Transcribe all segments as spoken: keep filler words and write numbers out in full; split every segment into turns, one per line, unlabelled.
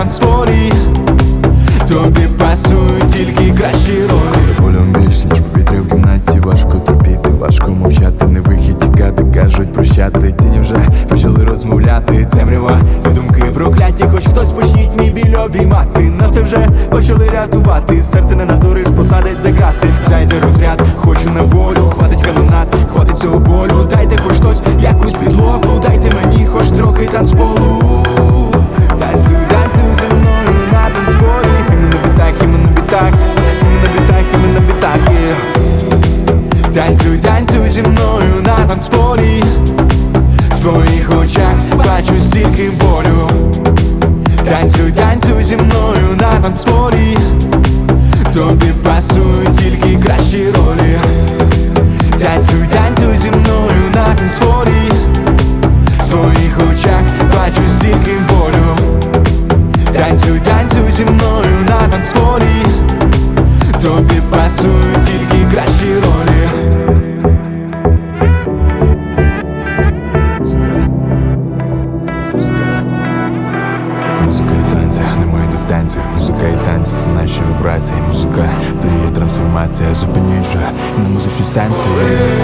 танцполі, тобі пасують тільки кращі ролі.
Болем більш, ніж повітря в кімнаті. Важко терпіти, важко мовчати, не вихід тікати, кажуть прощати. Тіні вже почали розмовляти, темрява, ці думки прокляті. Хоч хтось почніть мій біль обіймати, нафти вже почали рятувати. Серце не надуриш, посадить за грати. Дайте розряд, хочу на волю, хватить канонат, хватить цього болю. Дайте хоч хтось якусь підлогу, дайте мені хоч трохи танцполу. Танцюй, танцюй зі мною на танцполі. І ми на бітах, і ми на бітах, і ми на бітах, і ми на бітах, yeah. Танцюй, танцюй зі мною на танцполі. В твоїх очах бачу стільки болю. Танцюй, танцюй зі мною на танцполі, тобі пасують тільки кращі ролі. Танцюй, танцюй зі мною на танцполі. В твоїх очах бачу стільки болю. Танцюй, танцюй зі мною на танцполі, тобі пасують тільки кращі ролі. Музика і танці, немає дистанції. Музика і танці – це наші вібрації. Музика – це є трансформація. Зупиніть же на музичній станції.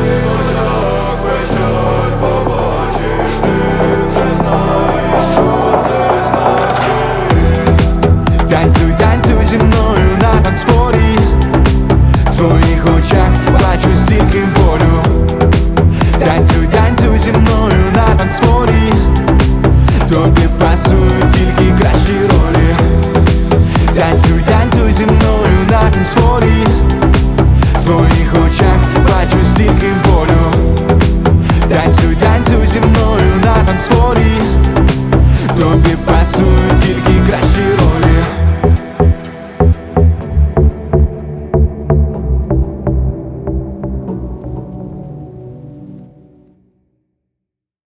Танцюй, танцюй зі мною на танцполі. В твоїх очах бачу стільки болю. Танцюй, танцюй зі мною на танцполі, тобі пасують тільки кращі ролі. Танцюй, танцюй зі мною на танцполі. В твоїх очах бачу стільки болю. Танцюй, танцюй зі мною.